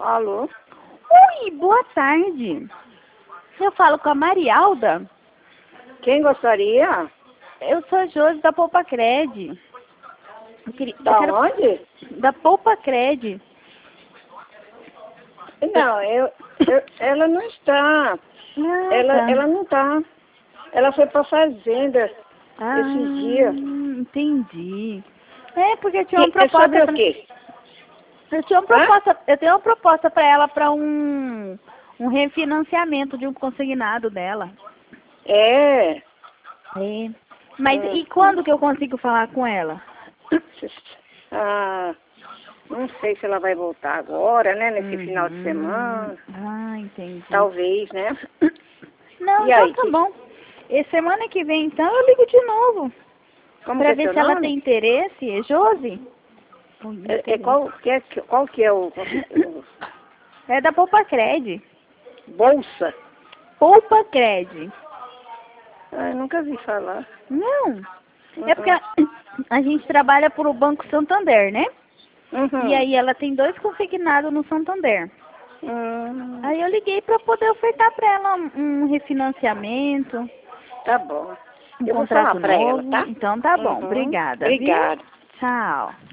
Alô? Oi, boa tarde. Eu falo com a Marialda. Quem gostaria? Eu sou a Josi da Poupa Cred. Da onde? Da Poupa Cred. Não, ela não está. Ela não está. Ela foi para fazenda esses dias. Entendi. É, porque eu tinha uma proposta. É sobre o quê? Eu tenho uma proposta para ela para um refinanciamento de um consignado dela. É. É. Mas e quando que eu consigo falar com ela? Ah, não sei se ela vai voltar agora, né? Nesse final de semana. Ah, entendi. Talvez, né? Não, E então aí, tá bom. E semana que vem, então, eu ligo de novo. como Pra que é ver seu se ela nome? tem interesse. É Josi? Qual que é o É da Poupa Cred. bolsa? Poupa Cred. Ah, eu nunca vi falar. Não. É porque a gente trabalha por o Banco Santander, né? Uhum. E aí ela tem 2 consignados no Santander. Aí eu liguei para poder ofertar para ela um refinanciamento, Tá bom. um Eu vou falar contrato para ela, novo. tá? Então tá bom. Obrigada, viu? Obrigada. Tchau.